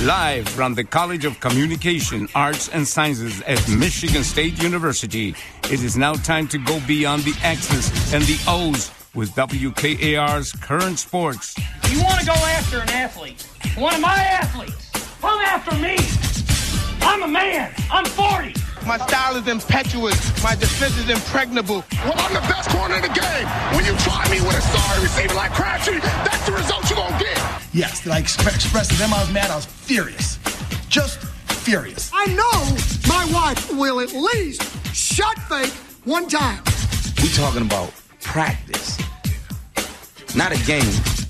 Live from the College of Communication, Arts, and Sciences at Michigan State University, it is now time to go beyond the X's and the O's with WKAR's Current Sports. You want to go after an athlete, one of my athletes, come after me. I'm a man. I'm 40. My style is impetuous. My defense is impregnable. Well, I'm the best corner in the game. When you try me with a star receiver like Crabtree, that's the result you're going to get. Yes, I expressed to them I was mad. I was furious. Just furious. I know my wife will at least shot fake one time. We talking about practice, not a game.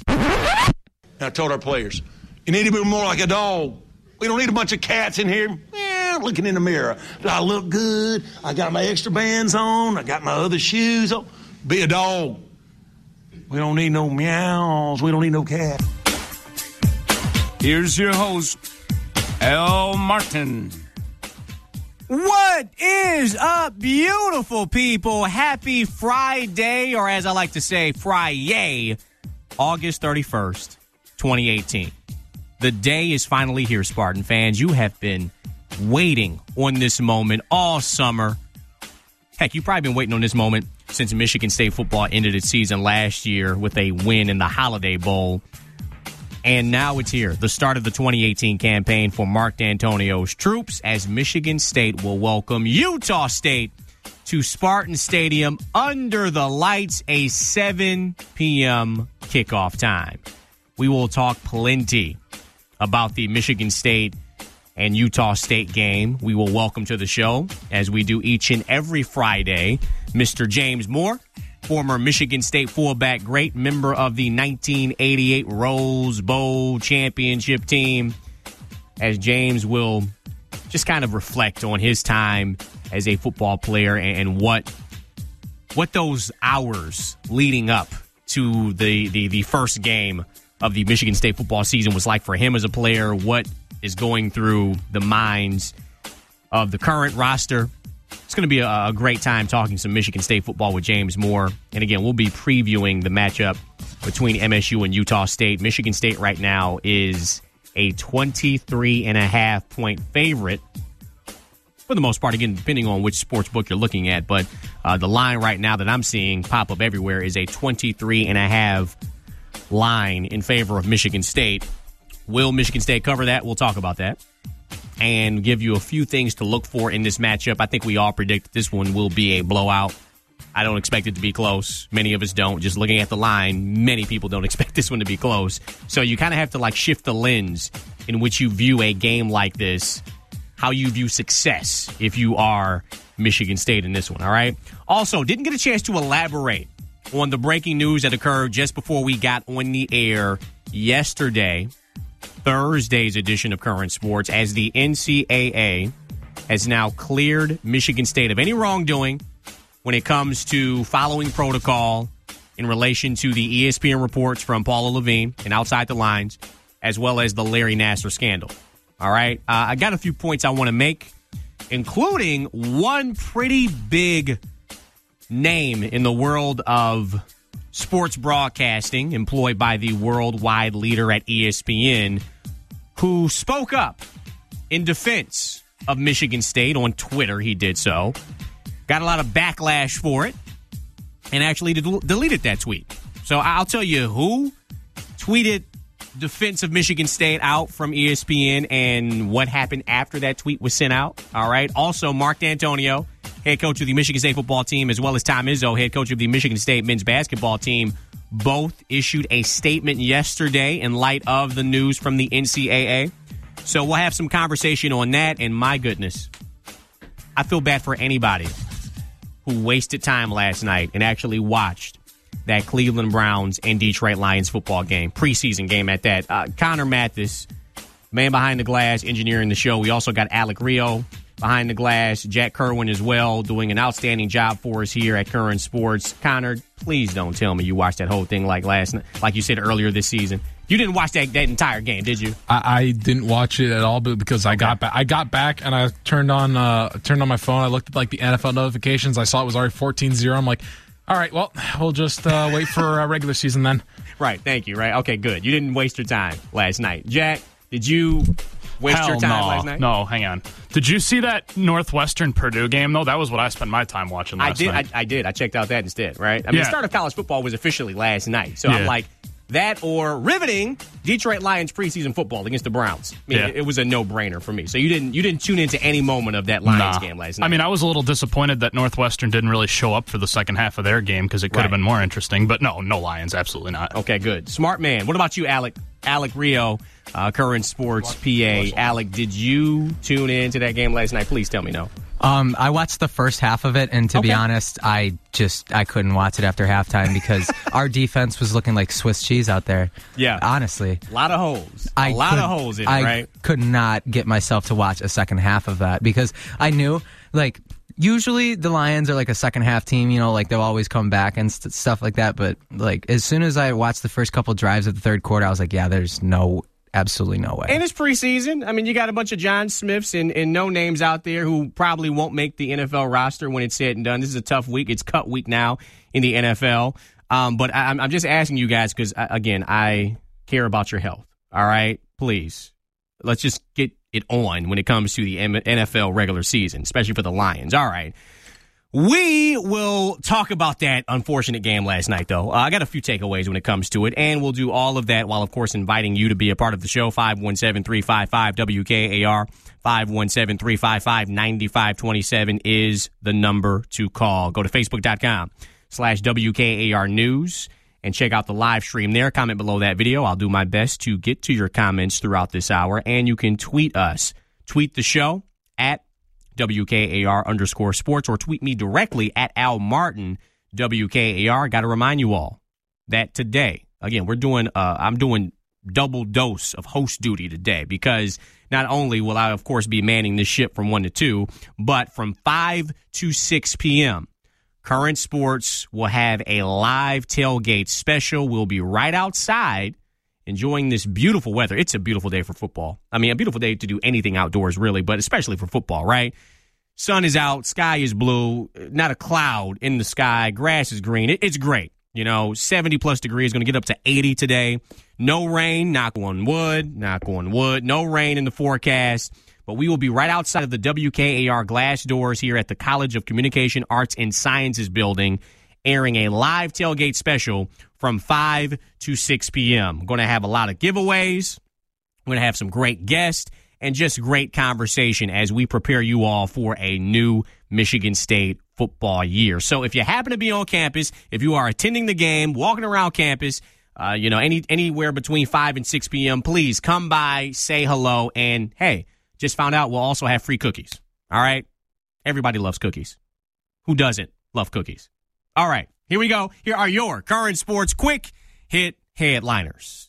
I told our players, you need to be more like a dog. We don't need a bunch of cats in here looking in the mirror. Do I look good? I got my extra bands on. I got my other shoes on. Be a dog. We don't need no meows. We don't need no cat. Here's your host, Al Martin. What is up, beautiful people? Happy Friday, or as I like to say, Friday, August 31st, 2018. The day is finally here, Spartan fans. You have been waiting on this moment all summer. Heck, you've probably been waiting on this moment since Michigan State football ended its season last year with a win in the Holiday Bowl. And now it's here, the start of the 2018 campaign for Mark D'Antonio's troops, as Michigan State will welcome Utah State to Spartan Stadium under the lights, a 7 p.m. kickoff time. We will talk plenty about the Michigan State and Utah State game. We will welcome to the show, as we do each and every Friday, Mr. James Moore, former Michigan State fullback great, member of the 1988 Rose Bowl championship team, as James will just kind of reflect on his time as a football player and what those hours leading up to the first game of the Michigan State football season was like for him as a player, what is going through the minds of the current roster. It's going to be a great time talking some Michigan State football with James Moore. And again, we'll be previewing the matchup between MSU and Utah State. Michigan State right now is a 23.5 point favorite. For the most part, again, depending on which sports book you're looking at. But the line right now that I'm seeing pop up everywhere is a 23.5 line in favor of Michigan State. Will Michigan State cover that? We'll talk about that and give you a few things to look for in this matchup. I think we all predict that this one will be a blowout. I don't expect it to be close. Many of us don't. Just looking at the line, many people don't expect this one to be close. So you kind of have to shift the lens in which you view a game like this, how you view success if you are Michigan State in this one, all right? Also, didn't get a chance to elaborate on the breaking news that occurred just before we got on the air yesterday, Thursday's edition of Current Sports, as the NCAA has now cleared Michigan State of any wrongdoing when it comes to following protocol in relation to the ESPN reports from Paula Levine and Outside the Lines, as well as the Larry Nassar scandal. All right? I got a few points I want to make, including one pretty big name in the world of sports broadcasting, employed by the worldwide leader at ESPN, who spoke up in defense of Michigan State on Twitter. He did so. Got a lot of backlash for it and actually deleted that tweet. So I'll tell you who tweeted defense of Michigan State out from ESPN and what happened after that tweet was sent out. All right. Also, Mark D'Antonio, head coach of the Michigan State football team, as well as Tom Izzo, head coach of the Michigan State men's basketball team, both issued a statement yesterday in light of the news from the NCAA. So we'll have some conversation on that. And my goodness, I feel bad for anybody who wasted time last night and actually watched that Cleveland Browns and Detroit Lions football game, preseason game at that. Connor Mathis, man behind the glass, engineering the show. We also got Alec Rio behind the glass, Jack Kerwin as well, doing an outstanding job for us here at Current Sports. Connor, please don't tell me you watched that whole thing like last night, like you said earlier this season. You didn't watch that entire game, did you? I didn't watch it at all, but because I got back and I turned on my phone. I looked at the NFL notifications. I saw it was already 14-0. I'm like, all right, well, we'll just wait for regular season then. Right, thank you. Right, okay, good. You didn't waste your time last night, Jack. Did you waste your time last night? No, hang on. Did you see that Northwestern Purdue game, though? That was what I spent my time watching last night. I did. I checked out that instead, right? I mean, the start of college football was officially last night. So I'm like, that or riveting Detroit Lions preseason football against the Browns. I mean, it was a no-brainer for me. So you didn't tune into any moment of that Lions game last night. I mean, I was a little disappointed that Northwestern didn't really show up for the second half of their game because it could have been more interesting. But no Lions, absolutely not. Okay, good. Smart man. What about you, Alec? Alec Rio, Current Sports PA. Alec, did you tune in to that game last night? Please tell me no. I watched the first half of it, and to be honest, I couldn't watch it after halftime because our defense was looking like Swiss cheese out there. Yeah. Honestly. A lot of holes. A lot of holes in it, right? I could not get myself to watch a second half of that because I knew, like, usually the Lions are like a second half team, you know, like they'll always come back and stuff like that. But, like, as soon as I watched the first couple drives of the third quarter, I was like, yeah, there's absolutely no way. And it's preseason. I mean, you got a bunch of John Smiths and no names out there who probably won't make the NFL roster when it's said and done. This is a tough week. It's cut week now in the NFL. But I'm just asking you guys because, again, I care about your health. All right? Please. Let's just get it on when it comes to the NFL regular season, especially for the Lions. All right. We will talk about that unfortunate game last night, though. I got a few takeaways when it comes to it, and we'll do all of that while, of course, inviting you to be a part of the show. 517-355-WKAR. 517-355-9527 is the number to call. Go to Facebook.com/WKAR News and check out the live stream there. Comment below that video. I'll do my best to get to your comments throughout this hour, and you can tweet us. Tweet the show at WKAR_sports or tweet me directly at Al Martin WKAR. Got to remind you all that today, again, I'm doing double dose of host duty today because not only will I, of course, be manning this ship from 1 to 2, but from 5 to 6 p.m., Current Sports will have a live tailgate special. We'll be right outside enjoying this beautiful weather. It's a beautiful day for football. I mean, a beautiful day to do anything outdoors, really, but especially for football, right? Sun is out, sky is blue, not a cloud in the sky, grass is green. It's great. 70-plus degrees, going to get up to 80 today. No rain, knock on wood. No rain in the forecast. But we will be right outside of the WKAR glass doors here at the College of Communication, Arts, and Sciences building, airing a live tailgate special from 5 to 6 p.m. We're going to have a lot of giveaways. We're going to have some great guests and just great conversation as we prepare you all for a new Michigan State football year. So if you happen to be on campus, if you are attending the game, walking around campus, anywhere between 5 and 6 p.m., please come by, say hello, and hey, just found out we'll also have free cookies. All right? Everybody loves cookies. Who doesn't love cookies? All right. Here we go. Here are your Current Sports quick hit headliners.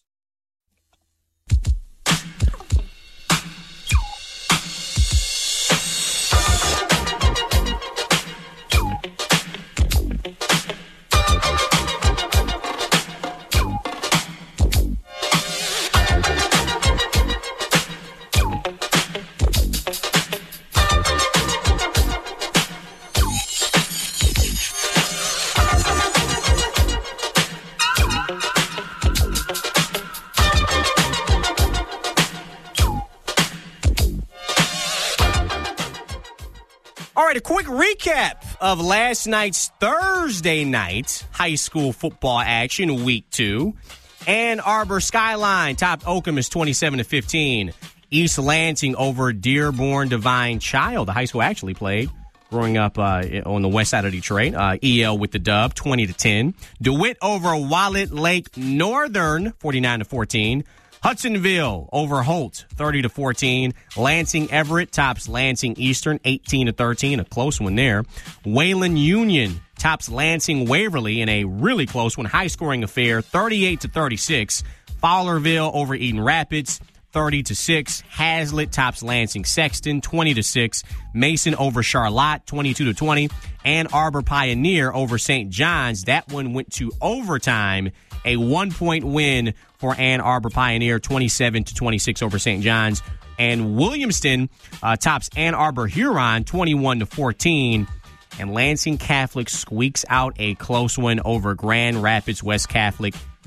A quick recap of last night's Thursday night high school football action, week 2. Ann Arbor Skyline topped Okemos 27-15. East Lansing over Dearborn Divine Child. The high school actually played growing up on the west side of Detroit. EL with the dub, 20-10. DeWitt over Wallet Lake Northern, 49-14. Hudsonville over Holt, 30-14. Lansing Everett tops Lansing Eastern, 18-13, a close one there. Wayland Union tops Lansing Waverly in a really close one, high-scoring affair, 38-36. Fowlerville over Eden Rapids, 30-6. Hazlitt tops Lansing Sexton, 20-6. Mason over Charlotte, 22-20. Ann Arbor Pioneer over St. John's. That one went to overtime. A 1-point win for Ann Arbor Pioneer, 27-26 over St. John's. And Williamston tops Ann Arbor Huron, 21-14. And Lansing Catholic squeaks out a close one over Grand Rapids West Catholic,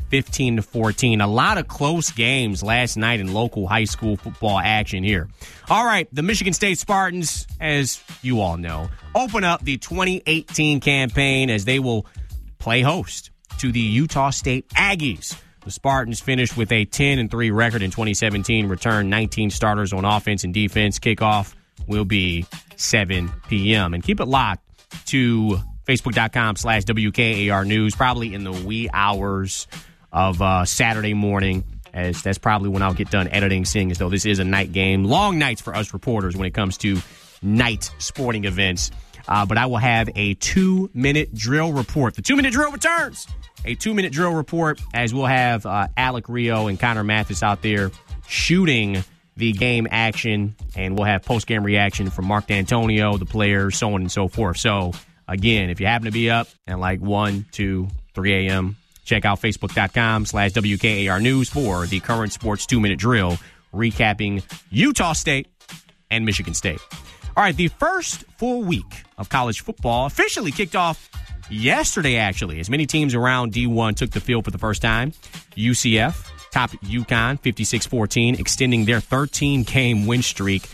15-14. A lot of close games last night in local high school football action here. All right, the Michigan State Spartans, as you all know, open up the 2018 campaign as they will play host to the Utah State Aggies. The Spartans finished with a 10-3 record in 2017, returned 19 starters on offense and defense. Kickoff will be 7 p.m. And keep it locked to Facebook.com/WKAR News, probably in the wee hours of Saturday morning, as that's probably when I'll get done editing, seeing as though this is a night game. Long nights for us reporters when it comes to night sporting events. But I will have a 2-minute drill report. The 2-minute drill returns. A 2-minute drill report, as we'll have Alec Rio and Connor Mathis out there shooting the game action, and we'll have post-game reaction from Mark D'Antonio, the players, so on and so forth. So, again, if you happen to be up at like 1, 2, 3 a.m., check out Facebook.com/WKAR News for the current sports 2-minute drill, recapping Utah State and Michigan State. All right, the first full week of college football officially kicked off yesterday, actually, as many teams around D1 took the field for the first time. UCF topped UConn 56-14, extending their 13-game win streak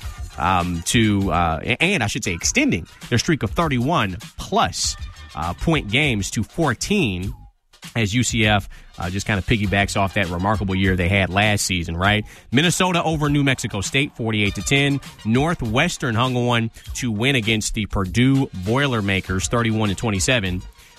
extending their streak of 31-plus point games to 14, as UCF just kind of piggybacks off that remarkable year they had last season, right? Minnesota over New Mexico State, 48-10. Northwestern hung on to win against the Purdue Boilermakers, 31-27.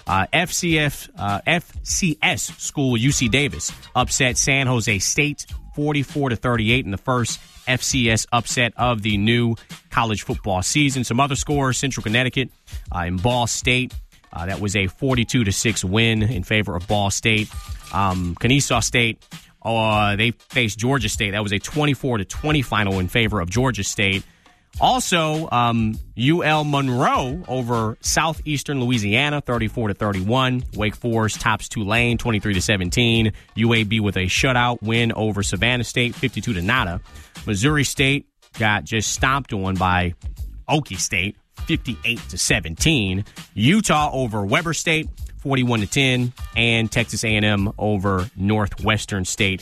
FCS school UC Davis upset San Jose State, 44-38 in the first FCS upset of the new college football season. Some other scores: Central Connecticut and Ball State. That was a 42-6 win in favor of Ball State. Kennesaw State, they faced Georgia State. That was a 24-20 final in favor of Georgia State. Also, UL Monroe over Southeastern Louisiana, 34-31. Wake Forest tops Tulane, 23-17. UAB with a shutout win over Savannah State, 52-0. Missouri State got just stomped on by Okie State, 58-17. Utah over Weber State, 41-10, and Texas A&M over Northwestern State,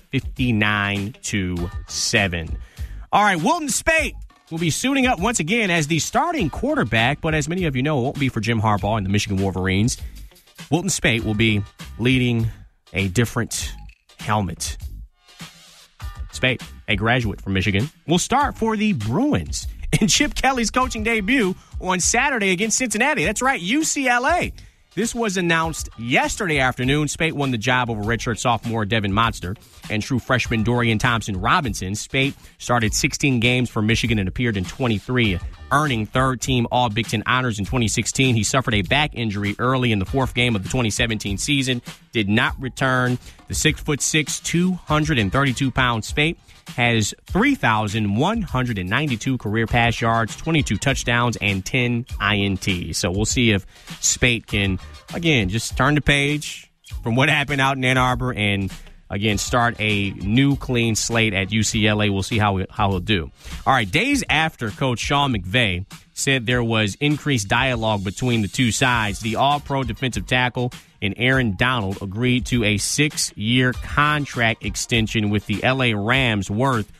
59-7. All right, Wilton Speight will be suiting up once again as the starting quarterback, but as many of you know, it won't be for Jim Harbaugh and the Michigan Wolverines. Wilton Speight will be leading a different helmet. Speight, a graduate from Michigan, will start for the Bruins in Chip Kelly's coaching debut on Saturday against Cincinnati. That's right, UCLA. This was announced yesterday afternoon. Speight won the job over redshirt sophomore Devin Modster and true freshman Dorian Thompson-Robinson. Speight started 16 games for Michigan and appeared in 23, earning third-team All-Big Ten honors in 2016. He suffered a back injury early in the fourth game of the 2017 season, did not return. The 6'6", 232-pound Speight has 3,192 career pass yards, 22 touchdowns, and 10 INTs. So we'll see if Speight can, again, just turn the page from what happened out in Ann Arbor and, again, start a new clean slate at UCLA. We'll see how he'll do. All right, days after Coach Sean McVay said there was increased dialogue between the two sides, the all-pro defensive tackle and Aaron Donald agreed to a 6-year contract extension with the L.A. Rams worth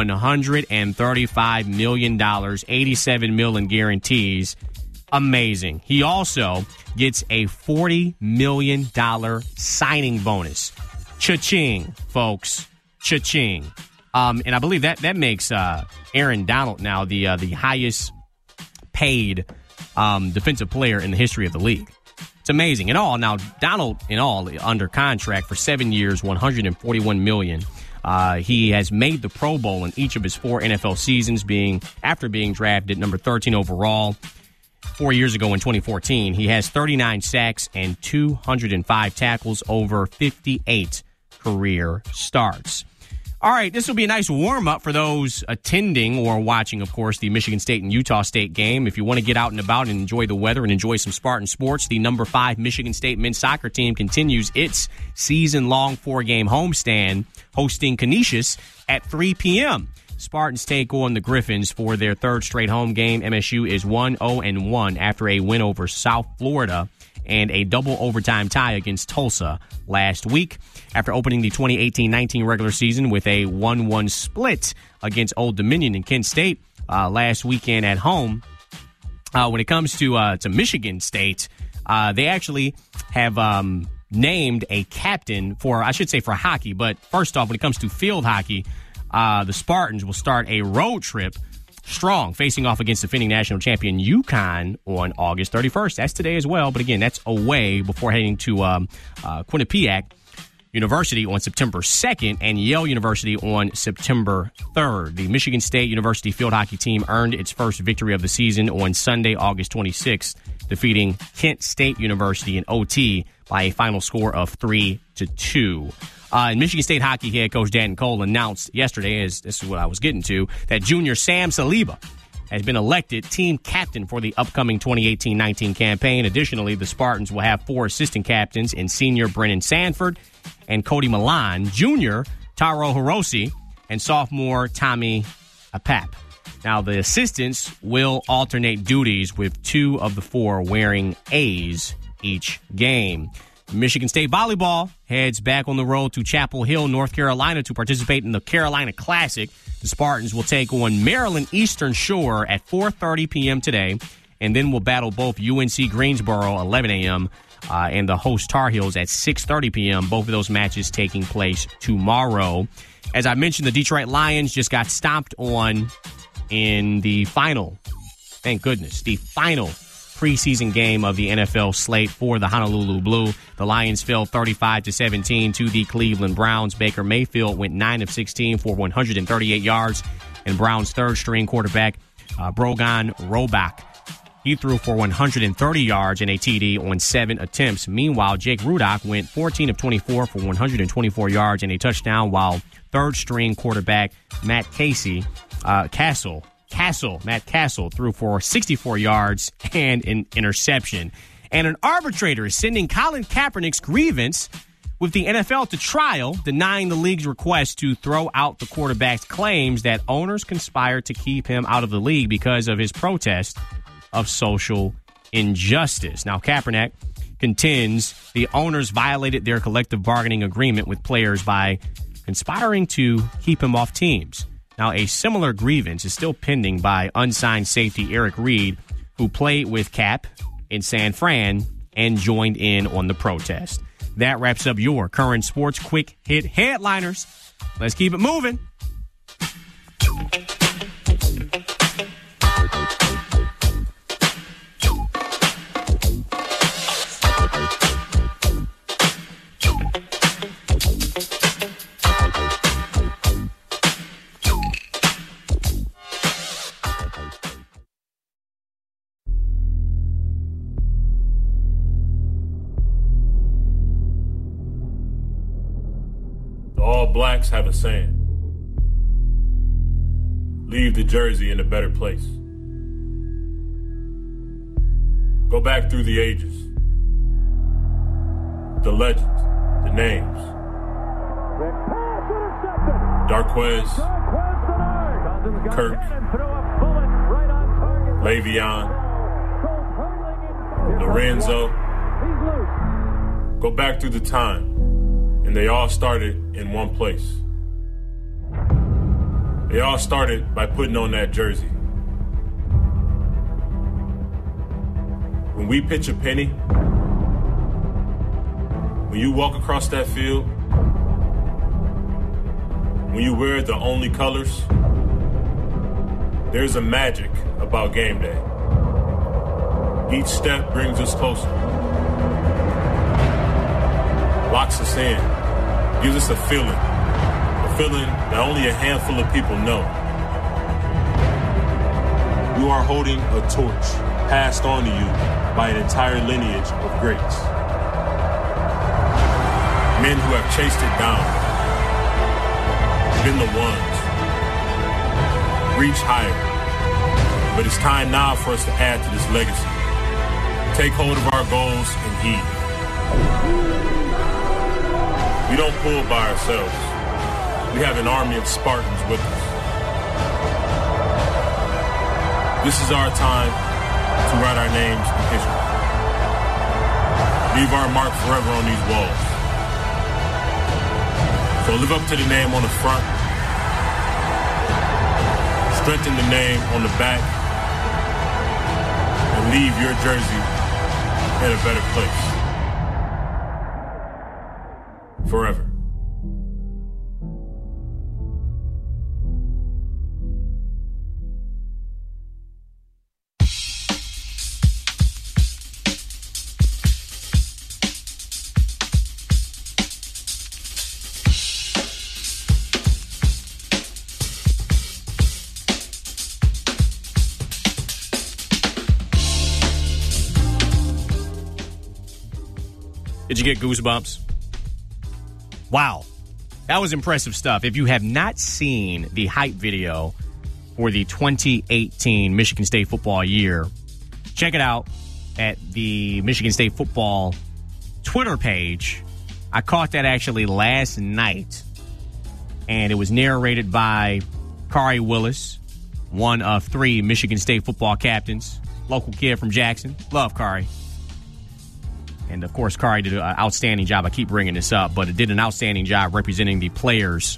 $135 million, $87 million in guarantees. Amazing. He also gets a $40 million signing bonus. Cha-ching, folks. Cha-ching. And I believe that makes Aaron Donald now the highest paid defensive player in the history of the league. It's amazing. Now Donald under contract for 7 years, $141 million. He has made the Pro Bowl in each of his 4 NFL seasons, after being drafted number 13 overall 4 years ago in 2014. He has 39 sacks and 205 tackles over 58 career starts. All right, this will be a nice warm-up for those attending or watching, of course, the Michigan State and Utah State game. If you want to get out and about and enjoy the weather and enjoy some Spartan sports, the number 5 Michigan State men's soccer team continues its season-long 4-game homestand, hosting Canisius at 3 p.m. Spartans take on the Griffins for their third straight home game. MSU is 1-0-1 after a win over South Florida and a double overtime tie against Tulsa last week. After opening the 2018-19 regular season with a 1-1 split against Old Dominion and Kent State last weekend at home, when it comes to Michigan State, they actually have named a captain for hockey. But first off, when it comes to field hockey, the Spartans will start a road trip strong, facing off against defending national champion UConn on August 31st. That's today as well, but again, that's away before heading to Quinnipiac University on September 2nd and Yale University on September 3rd. The Michigan State University field hockey team earned its first victory of the season on Sunday, August 26th, defeating Kent State University in OT by a final score of 3-2. And Michigan State hockey head coach Danton Cole announced yesterday, as this is what I was getting to, that junior Sam Saliba has been elected team captain for the upcoming 2018-19 campaign. Additionally, the Spartans will have 4 assistant captains in senior Brennan Sanford and Cody Milan, junior Taro Hiroshi, and sophomore Tommy Apap. Now, the assistants will alternate duties with 2 of the 4 wearing A's each game. Michigan State volleyball heads back on the road to Chapel Hill, North Carolina, to participate in the Carolina Classic. The Spartans will take on Maryland Eastern Shore at 4:30 p.m. today, and then will battle both UNC Greensboro 11 a.m. And the host Tar Heels at 6:30 p.m. Both of those matches taking place tomorrow. As I mentioned, the Detroit Lions just got stomped on in the final, thank goodness, the final preseason game of the NFL slate for the Honolulu Blue. The Lions fell 35-17 to the Cleveland Browns. Baker Mayfield went 9 of 16 for 138 yards, and Browns' third-string quarterback, Brogan Robach, he threw for 130 yards and a TD on 7 attempts. Meanwhile, Jake Rudock went 14 of 24 for 124 yards and a touchdown, while third-string quarterback Matt Castle threw for 64 yards and an interception. And an arbitrator is sending Colin Kaepernick's grievance with the NFL to trial, denying the league's request to throw out the quarterback's claims that owners conspired to keep him out of the league because of his protest of social injustice. Now, Kaepernick contends the owners violated their collective bargaining agreement with players by conspiring to keep him off teams. Now, a similar grievance is still pending by unsigned safety Eric Reed, who played with Cap in San Fran and joined in on the protest. That wraps up your current sports quick hit headliners. Let's keep it moving. Blacks have a saying: leave the jersey in a better place. Go back through the ages, the legends, the names. Darquez, Kirk, Le'Veon, Lorenzo. Go back through the time, and they all started in one place. They all started by putting on that jersey. When we pitch a penny, when you walk across that field, when you wear the only colors, there's a magic about game day. Each step brings us closer, locks us in, gives us a feeling that only a handful of people know. You are holding a torch passed on to you by an entire lineage of greats. Men who have chased it down, been the ones, reach higher. But it's time now for us to add to this legacy. Take hold of our goals and heed. We don't pull by ourselves. We have an army of Spartans with us. This is our time to write our names in history. Leave our mark forever on these walls. So live up to the name on the front. Strengthen the name on the back. And leave your jersey in a better place. Forever. Did you get goosebumps? Wow. That was impressive stuff. If you have not seen the hype video for the 2018 Michigan State football year, check it out at the Michigan State football Twitter page. I caught that actually last night, and it was narrated by Khari Willis, one of 3 Michigan State football captains, local kid from Jackson. Love Khari. And, of course, Khari did an outstanding job. I keep bringing this up, but it did an outstanding job representing the players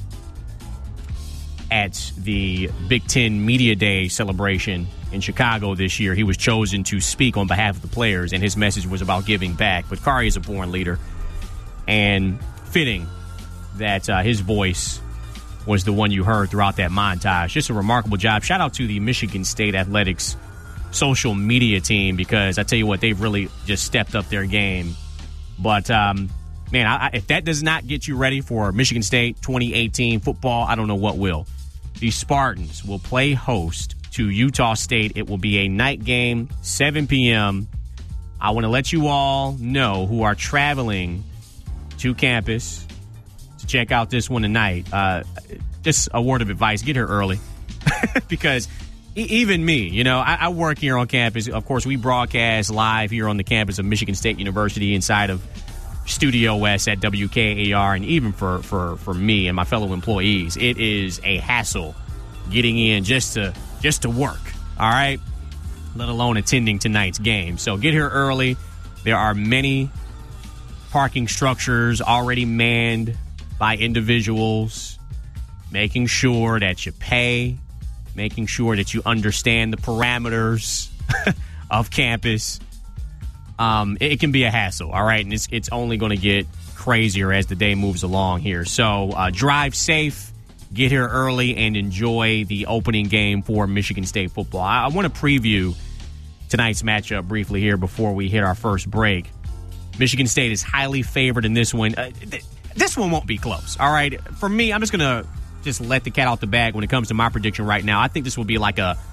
at the Big Ten Media Day celebration in Chicago this year. He was chosen to speak on behalf of the players, and his message was about giving back. But Khari is a born leader, and fitting that his voice was the one you heard throughout that montage. Just a remarkable job. Shout out to the Michigan State Athletics social media team, because I tell you what, they've really just stepped up their game. But, man, if that does not get you ready for Michigan State 2018 football, I don't know what will. The Spartans will play host to Utah State. It will be a night game, 7 p.m. I want to let you all know who are traveling to campus to check out this one tonight. Just a word of advice, get here early. Because even me, I work here on campus. Of course, we broadcast live here on the campus of Michigan State University inside of Studio West at WKAR. And even for me and my fellow employees, it is a hassle getting in just to work, all right? Let alone attending tonight's game. So get here early. There are many parking structures already manned by individuals, making sure that you pay, making sure that you understand the parameters of campus. It can be a hassle, all right? And it's only going to get crazier as the day moves along here. So drive safe, get here early, and enjoy the opening game for Michigan State football. I want to preview tonight's matchup briefly here before we hit our first break. Michigan State is highly favored in this one. This one won't be close, all right? For me, I'm just going to let the cat out the bag when it comes to my prediction right now. I think this will be like a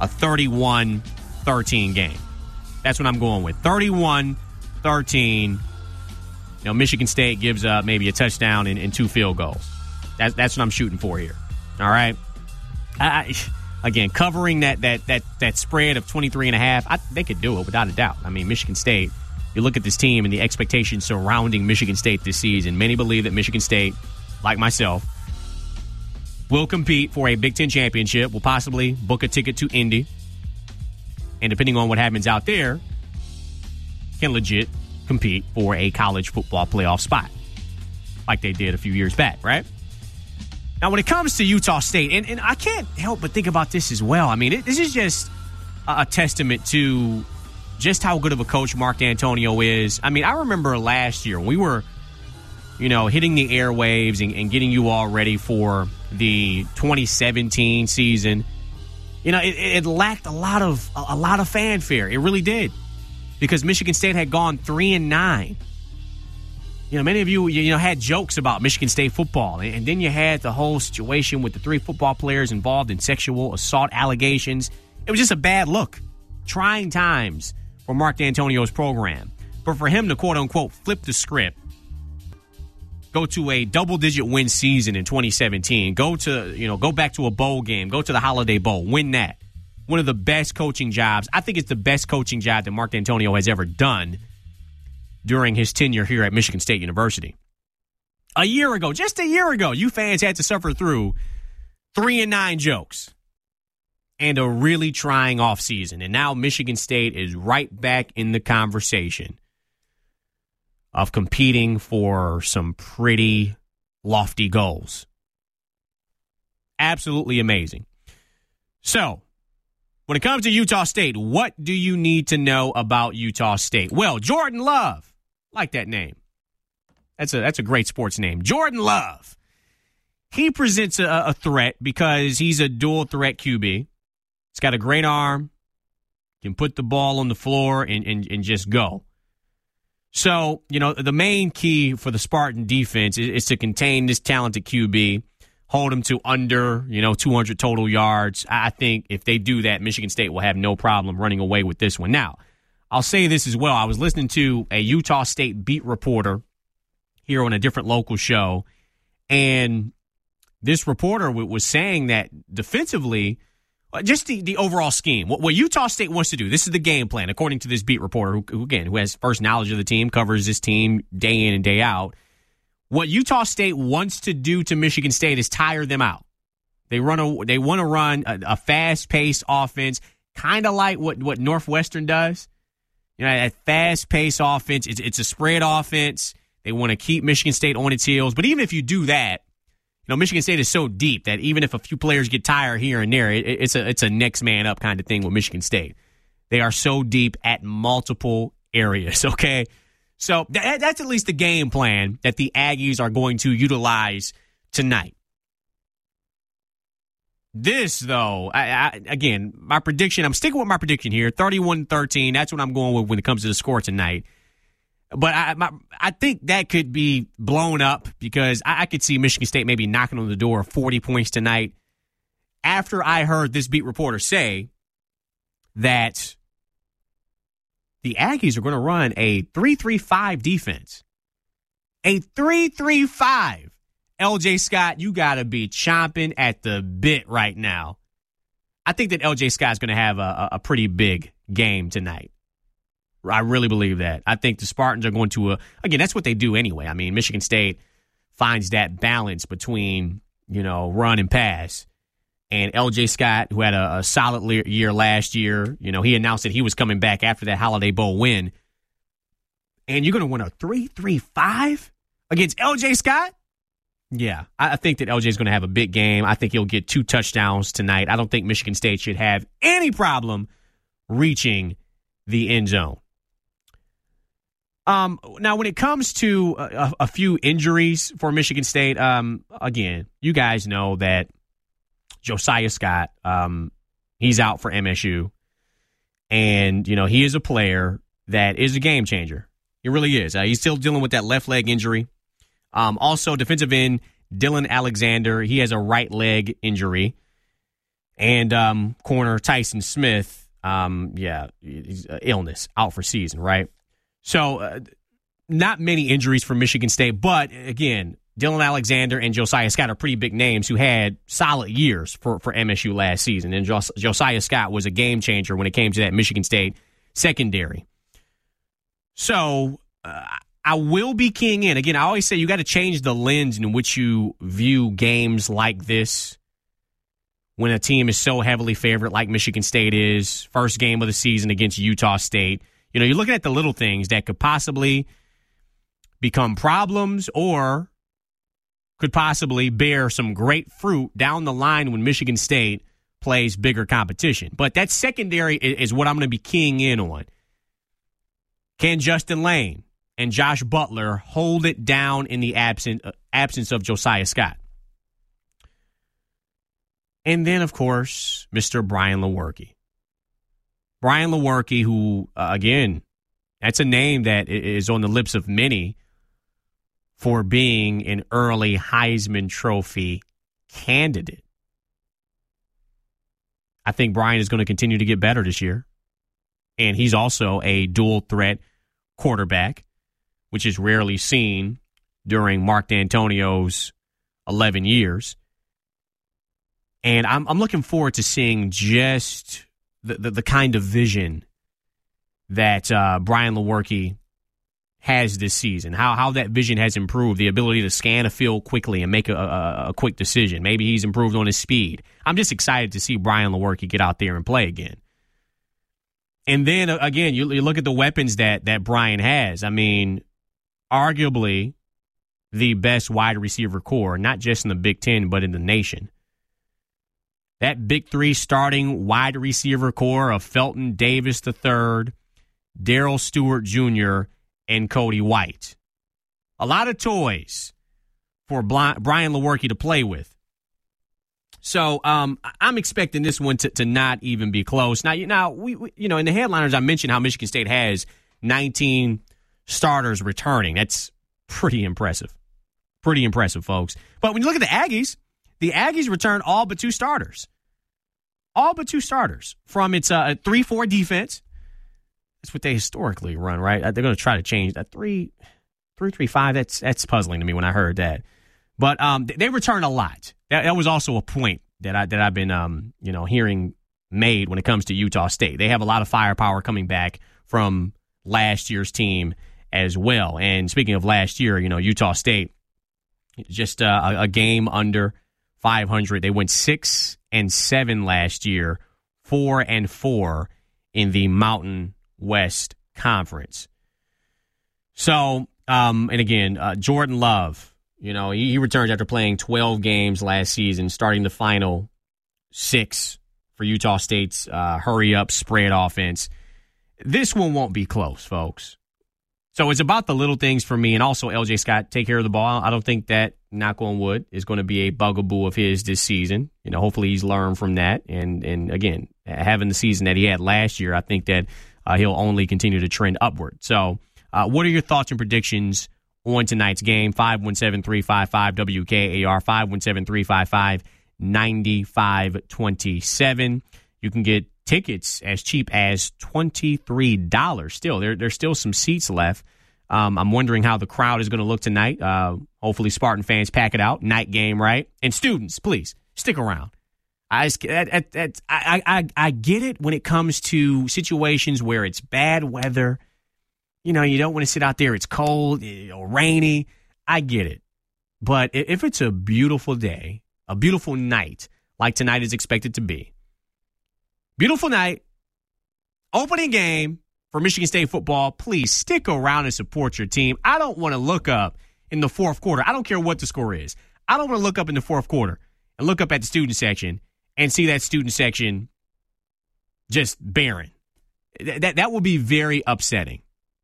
31-13 game. That's what I'm going with. 31-13. Michigan State gives up maybe a touchdown and 2 field goals. That's what I'm shooting for here. All right? Again, covering that spread of 23.5, they could do it without a doubt. I mean, Michigan State, you look at this team and the expectations surrounding Michigan State this season. Many believe that Michigan State, like myself, will compete for a Big Ten championship, will possibly book a ticket to Indy, and depending on what happens out there, can legit compete for a college football playoff spot, like they did a few years back, right? Now, when it comes to Utah State, and I can't help but think about this as well. I mean, this is just a testament to just how good of a coach Mark D'Antonio is. I mean, I remember last year when we were, hitting the airwaves and getting you all ready for the 2017 season. It lacked a lot of fanfare. It really did, because Michigan State had gone 3-9. Many of you had jokes about Michigan State football, and then you had the whole situation with the 3 football players involved in sexual assault allegations. It was just a bad look. Trying times for Mark D'Antonio's program. But for him to, quote-unquote, flip the script, go to a double-digit win season in 2017, go back to a bowl game, go to the Holiday Bowl, win that. One of the best coaching jobs. I think it's the best coaching job that Mark D'Antonio has ever done during his tenure here at Michigan State University. Just a year ago, you fans had to suffer through 3-9 jokes and a really trying offseason. And now Michigan State is right back in the conversation. of competing for some pretty lofty goals. Absolutely amazing. So, when it comes to Utah State, what do you need to know about Utah State? Well, Jordan Love, like that name. That's a great sports name. Jordan Love. He presents a threat because he's a dual threat QB. He's got a great arm, can put the ball on the floor and just go. So, the main key for the Spartan defense is to contain this talented QB, hold him to under, 200 total yards. I think if they do that, Michigan State will have no problem running away with this one. Now, I'll say this as well. I was listening to a Utah State beat reporter here on a different local show, and this reporter was saying that defensively, just the overall scheme, what Utah State wants to do, this is the game plan, according to this beat reporter, who has first knowledge of the team, covers this team day in and day out. What Utah State wants to do to Michigan State is tire them out. They want to run a fast-paced offense, kind of like what Northwestern does. A fast-paced offense. It's a spread offense. They want to keep Michigan State on its heels. But even if you do that, Michigan State is so deep that even if a few players get tired here and there, it's a next man up kind of thing with Michigan State. They are so deep at multiple areas, okay? So that's at least the game plan that the Aggies are going to utilize tonight. This, though, again, my prediction, I'm sticking with my prediction here, 31-13. That's what I'm going with when it comes to the score tonight. But I think that could be blown up because I could see Michigan State maybe knocking on the door of 40 points tonight. After I heard this beat reporter say that the Aggies are going to run a 3-3-5 defense. A 3-3-5. LJ Scott, you got to be chomping at the bit right now. I think that LJ Scott's going to have a pretty big game tonight. I really believe that. I think the Spartans are going to, again, that's what they do anyway. I mean, Michigan State finds that balance between, run and pass. And LJ Scott, who had a solid year last year, he announced that he was coming back after that Holiday Bowl win. And you're going to win a 3-3-5 against LJ Scott? Yeah, I think that LJ is going to have a big game. I think he'll get 2 touchdowns tonight. I don't think Michigan State should have any problem reaching the end zone. Now, when it comes to a few injuries for Michigan State, again, you guys know that Josiah Scott, he's out for MSU. And, he is a player that is a game changer. He really is. He's still dealing with that left leg injury. Also, defensive end Dylan Alexander, he has a right leg injury. And corner Tyson Smith, he's illness, out for season, right? So, not many injuries for Michigan State, but again, Dylan Alexander and Josiah Scott are pretty big names who had solid years for MSU last season. And Josiah Scott was a game changer when it came to that Michigan State secondary. So, I will be keying in. Again, I always say you got to change the lens in which you view games like this. When a team is so heavily favored like Michigan State is, first game of the season against Utah State. You're looking at the little things that could possibly become problems or could possibly bear some great fruit down the line when Michigan State plays bigger competition. But that secondary is what I'm going to be keying in on. Can Justin Lane and Josh Butler hold it down in the absence of Josiah Scott? And then, of course, Mr. Brian Lewerke. Brian Lewerke, who, again, that's a name that is on the lips of many for being an early Heisman Trophy candidate. I think Brian is going to continue to get better this year. And he's also a dual threat quarterback, which is rarely seen during Mark D'Antonio's 11 years. And I'm looking forward to seeing just the kind of vision that Brian Lewerke has this season, how that vision has improved, the ability to scan a field quickly and make a quick decision. Maybe he's improved on his speed. I'm just excited to see Brian Lewerke get out there and play again. And then, again, you look at the weapons that Brian has. I mean, arguably the best wide receiver core, not just in the Big Ten, but in the nation. That Big Three starting wide receiver core of Felton Davis III, Darrell Stewart Jr., and Cody White. A lot of toys for Brian Lewerke to play with. So I'm expecting this one to not even be close. Now we in the headliners, I mentioned how Michigan State has 19 starters returning. That's pretty impressive. Pretty impressive, folks. But when you look at the Aggies returned all but 2 starters. All but 2 starters from its 3-4 defense. That's what they historically run, right? They're going to try to change that 3-3-5. That's puzzling to me when I heard that. But they return a lot. That was also a point that I've been hearing made when it comes to Utah State. They have a lot of firepower coming back from last year's team as well. And speaking of last year, Utah State just a game under 500. They went 6-7 last year, 4-4 in the Mountain West Conference. So, and again, Jordan Love. He returns after playing 12 games last season, starting the final 6 for Utah State's hurry-up spread offense. This one won't be close, folks. So it's about the little things for me, and also L.J. Scott take care of the ball. I don't think that, knock on wood, is going to be a bugaboo of his this season. Hopefully he's learned from that. And again, having the season that he had last year, I think that he'll only continue to trend upward. So what are your thoughts and predictions on tonight's game? 517-355-WKAR, 517-355-9527. You can get tickets as cheap as $23. Still, there's still some seats left. I'm wondering how the crowd is going to look tonight. Hopefully Spartan fans pack it out. Night game, right? And students, please, stick around. I get it when it comes to situations where it's bad weather. You don't want to sit out there. It's cold or rainy. I get it. But if it's a beautiful day, a beautiful night, like tonight is expected to be, beautiful night, opening game for Michigan State football, please stick around and support your team. I don't want to look up in the fourth quarter. I don't care what the score is. I don't want to look up in the fourth quarter and look up at the student section and see that student section just barren. That would be very upsetting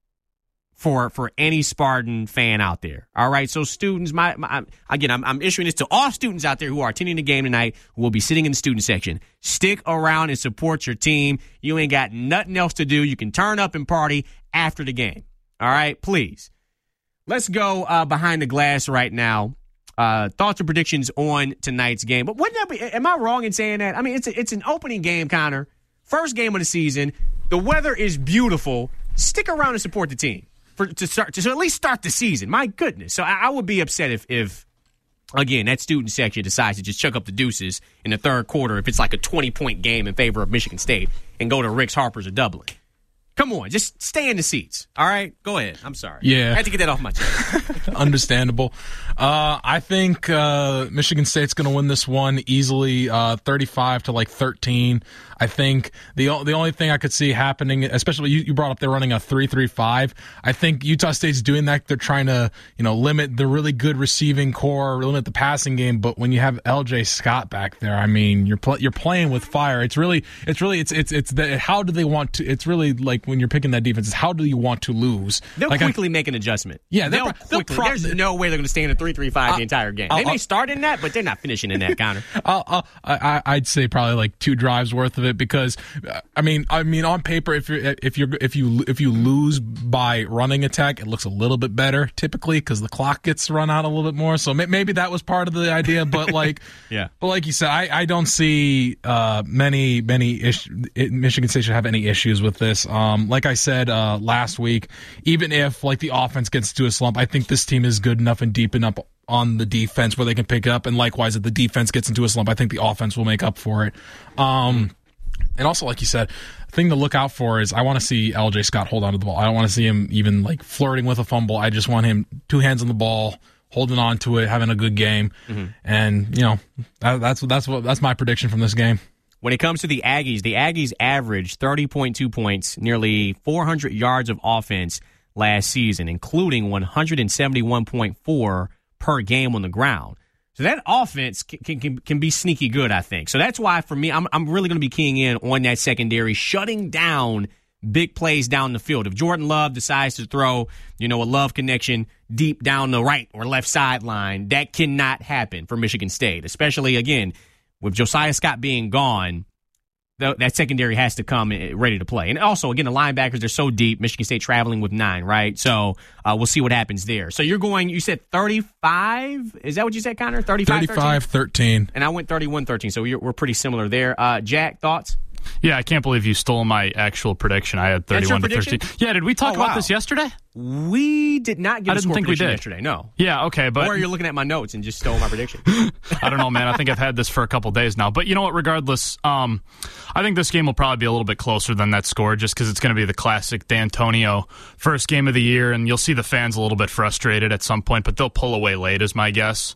for any Spartan fan out there. All right, so students, I'm issuing this to all students out there who are attending the game tonight who will be sitting in the student section. Stick around and support your team. You ain't got nothing else to do. You can turn up and party after the game. All right, please. Let's go behind the glass right now. Thoughts and predictions on tonight's game. But wouldn't that be? Am I wrong in saying that? I mean, it's an opening game, Connor. First game of the season. The weather is beautiful. Stick around and support the team to at least start the season. My goodness. So I would be upset if again, that student section decides to just chuck up the deuces in the third quarter if it's like a 20-point game in favor of Michigan State and go to Rick's, Harper's, or Dublin. Come on, just stay in the seats. All right? Go ahead. I'm sorry. Yeah. I had to get that off my chest. Understandable. I think Michigan State's going to win this one easily, 35 to 13. I think the only thing I could see happening, especially you brought up they're running a 3-3-5. I think Utah State's doing that. They're trying to limit the really good receiving core, limit the passing game. But when you have L.J. Scott back there, I mean, you're playing with fire. It's how do they want to? It's really like when you're picking that defense, is how do you want to lose? They'll quickly make an adjustment. Yeah, they'll quickly. There's no way they're going to stay in a 3-3-5 the entire game. They may start in that, but they're not finishing in that, Connor. I'd say probably 2 drives worth of it because I mean on paper if you lose by running attack, it looks a little bit better typically because the clock gets run out a little bit more. So maybe that was part of the idea, but yeah. But like you said, I don't see many Michigan State should have any issues with this. Like I said last week, even if the offense gets to a slump, I think this team is good enough and deep enough on the defense where they can pick it up. And likewise, if the defense gets into a slump, I think the offense will make up for it. And also, like you said, the thing to look out for is I want to see L.J. Scott hold on to the ball. I don't want to see him even flirting with a fumble. I just want him 2 hands on the ball, holding on to it, having a good game. Mm-hmm. And that's my prediction from this game. When it comes to the Aggies averaged 30.2 points, nearly 400 yards of offense last season, including 171.4 per game on the ground. So that offense can be sneaky good, I think. So that's why, for me, I'm really going to be keying in on that secondary, shutting down big plays down the field. If Jordan Love decides to throw, a Love connection deep down the right or left sideline, that cannot happen for Michigan State, especially, again, with Josiah Scott being gone. That secondary has to come ready to play. And also, again, the linebackers, they're so deep. Michigan State traveling with 9, right? So we'll see what happens there. So you said 35? Is that what you said, Connor? 35-13. And I went 31-13, so we're pretty similar there. Jack, thoughts? Yeah, I can't believe you stole my actual prediction. I had 31-13. Yeah, did we talk about this yesterday? We did not get a score prediction yesterday, no. Yeah, okay. But or you're looking at my notes and just stole my prediction. I don't know, man. I think I've had this for a couple days now. But you know what? Regardless, I think this game will probably be a little bit closer than that score just because it's going to be the classic D'Antonio first game of the year, and you'll see the fans a little bit frustrated at some point, but they'll pull away late is my guess.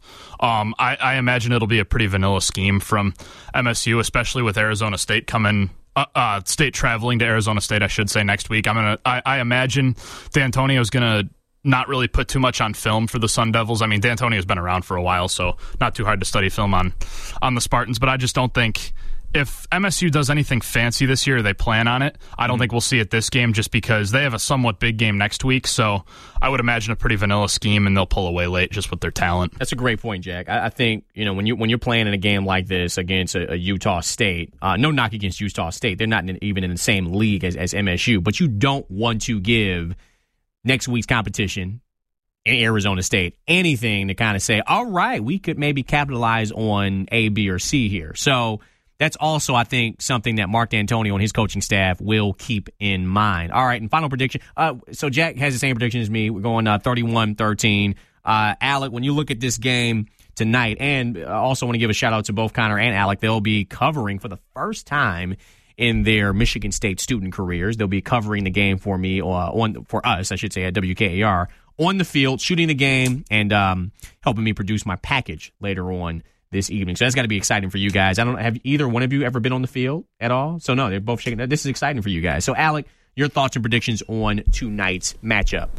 I imagine it'll be a pretty vanilla scheme from MSU, especially with Arizona State coming State traveling to Arizona State, I should say, next week. I imagine D'Antonio's going to not really put too much on film for the Sun Devils. I mean, D'Antonio's been around for a while, so not too hard to study film on the Spartans, but I just don't think if MSU does anything fancy this year, they plan on it. I don't think we'll see it this game just because they have a somewhat big game next week, so I would imagine a pretty vanilla scheme, and they'll pull away late just with their talent. That's a great point, Jack. I think when you're playing in a game like this against a Utah State, no knock against Utah State, they're not even in the same league as MSU, but you don't want to give next week's competition in Arizona State anything to kind of say, all right, we could maybe capitalize on A, B, or C here. So that's also, I think, something that Mark D'Antonio and his coaching staff will keep in mind. All right, and final prediction. So Jack has the same prediction as me. We're going 31-13. Alec, when you look at this game tonight, and also want to give a shout-out to both Connor and Alec, they'll be covering for the first time in their Michigan State student careers. They'll be covering the game for me, for us, I should say, at WKAR, on the field, shooting the game, and helping me produce my package later on this evening. So that's got to be exciting for you guys. Have either one of you ever been on the field at all? So no, they're both shaking. This is exciting for you guys. So Alec, your thoughts and predictions on tonight's matchup?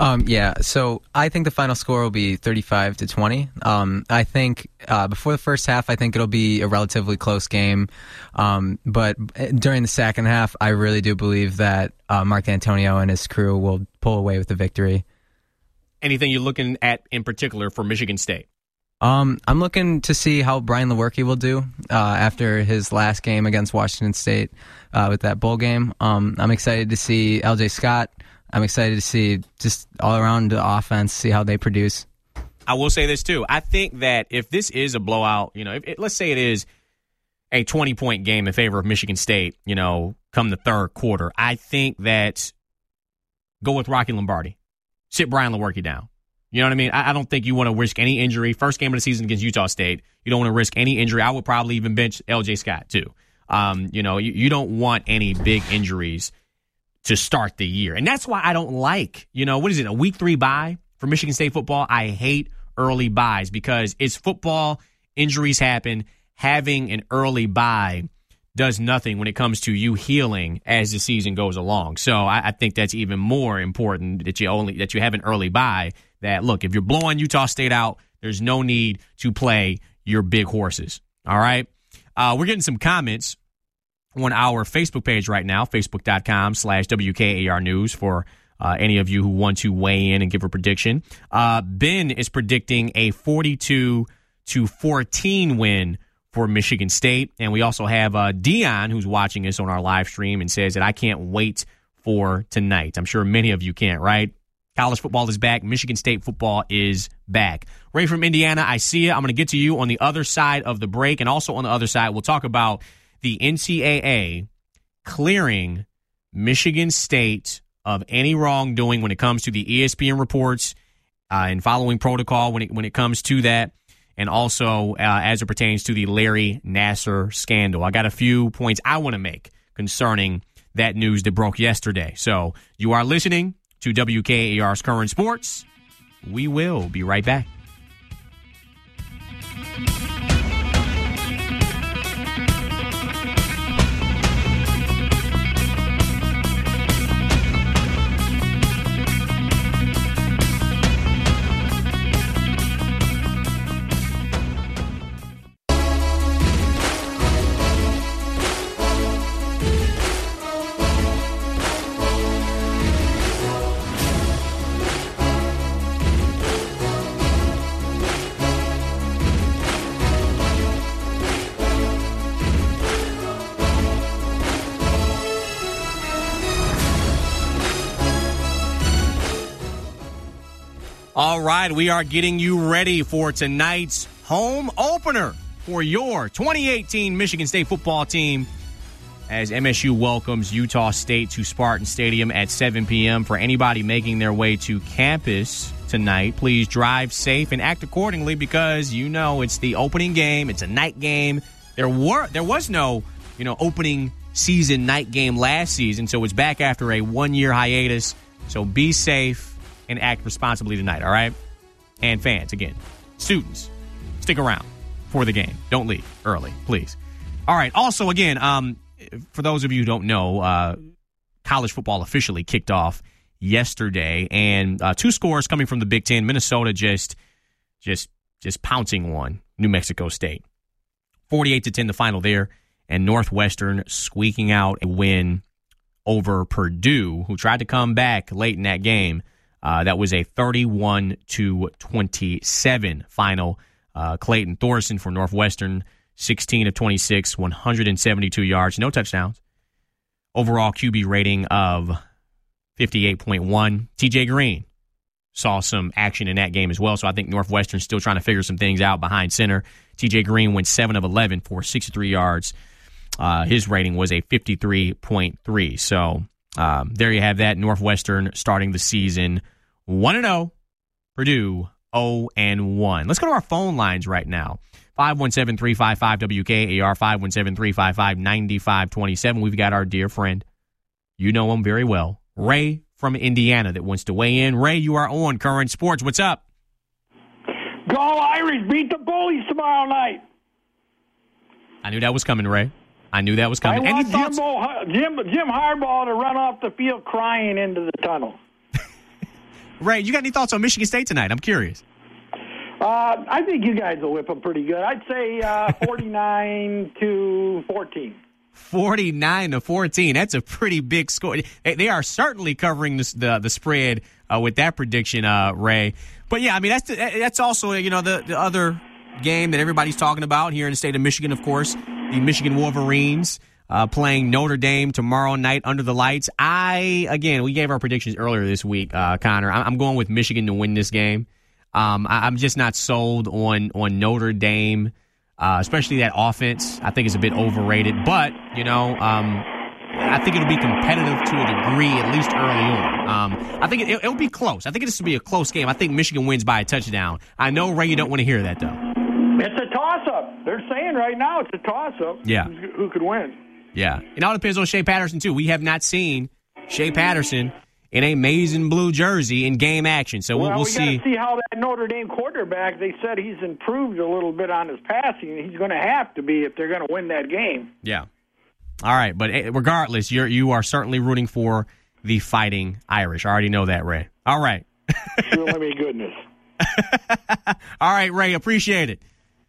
So I think the final score will be 35-20. I think before the first half, I think it'll be a relatively close game. But during the second half, I really do believe that Mark D'Antonio and his crew will pull away with the victory. Anything you're looking at in particular for Michigan State? I'm looking to see how Brian Lewerke will do after his last game against Washington State with that bowl game. I'm excited to see LJ Scott. I'm excited to see just all around the offense, see how they produce. I will say this too. I think that if this is a blowout, let's say it is a 20-point game in favor of Michigan State, come the third quarter, I think that go with Rocky Lombardi. Sit Brian Lewerke down. You know what I mean? I don't think you want to risk any injury. First game of the season against Utah State. You don't want to risk any injury. I would probably even bench LJ Scott, too. You don't want any big injuries to start the year. And that's why I don't like, what is it, a week 3 bye for Michigan State football? I hate early byes because it's football. Injuries happen. Having an early bye does nothing when it comes to you healing as the season goes along. So I think that's even more important that you have an early bye. That, look, if you're blowing Utah State out, there's no need to play your big horses. All right? We're getting some comments on our Facebook page right now, facebook.com/WKAR News, for any of you who want to weigh in and give a prediction. Ben is predicting a 42-14 win for Michigan State. And we also have Dion, who's watching us on our live stream, and says that I can't wait for tonight. I'm sure many of you can't, right? College football is back. Michigan State football is back. Ray from Indiana, I see you. I'm going to get to you on the other side of the break. And also on the other side, we'll talk about the NCAA clearing Michigan State of any wrongdoing when it comes to the ESPN reports and following protocol when it comes to that. And also as it pertains to the Larry Nassar scandal. I got a few points I want to make concerning that news that broke yesterday. So you are listening to WKAR's Current Sports. We will be right back. All right, we are getting you ready for tonight's home opener for your 2018 Michigan State football team as MSU welcomes Utah State to Spartan Stadium at 7 p.m. For anybody making their way to campus tonight, please drive safe and act accordingly because you know it's the opening game. It's a night game. There was no, opening season night game last season, so it's back after a 1-year hiatus. So be safe and act responsibly tonight, all right? And fans, again, students, stick around for the game. Don't leave early, please. All right, also, again, for those of you who don't know, college football officially kicked off yesterday, and 2 scores coming from the Big Ten. Minnesota just pouncing on New Mexico State. 48-10 the final there, and Northwestern squeaking out a win over Purdue, who tried to come back late in that game. That was a 31-27 final. Clayton Thorson for Northwestern, 16 of 26, 172 yards, no touchdowns. Overall QB rating of 58.1. TJ Green saw some action in that game as well, so I think Northwestern's still trying to figure some things out behind center. TJ Green went 7 of 11 for 63 yards. His rating was a 53.3. So there you have that. Northwestern starting the season 1-0. Purdue 0-1. Let's go to our phone lines right now. 517-355-WKAR, 517-355-9527. We've got our dear friend, you know him very well, Ray from Indiana, that wants to weigh in. Ray, you are on Current Sports. What's up? Go Irish, beat the Bullies tomorrow night. I knew that was coming, Ray. I knew that was coming. I want Jim Harbaugh to run off the field crying into the tunnel. Ray, you got any thoughts on Michigan State tonight? I'm curious. I think you guys will whip them pretty good. I'd say 49-14. 49-14. That's a pretty big score. They are certainly covering the spread with that prediction, Ray. But yeah, I mean that's also the other game that everybody's talking about here in the state of Michigan. Of course, the Michigan Wolverines playing Notre Dame tomorrow night under the lights. We gave our predictions earlier this week, Connor. I'm going with Michigan to win this game. I'm just not sold on Notre Dame, especially that offense. I think it's a bit overrated, but I think it'll be competitive to a degree, at least early on. I think it'll be close. I think this will be a close game. I think Michigan wins by a touchdown. I know, Ray, you don't want to hear that, though. It's a toss-up. They're saying right now it's a toss-up. Yeah. Who could win? Yeah. It all depends on Shea Patterson, too. We have not seen Shea Patterson in a maize and blue jersey in game action. So we'll see. We got to see how that Notre Dame quarterback, they said he's improved a little bit on his passing. He's going to have to be if they're going to win that game. Yeah. All right, but regardless, you are certainly rooting for the Fighting Irish. I already know that, Ray. All right. Sure, let me goodness. All right, Ray, appreciate it.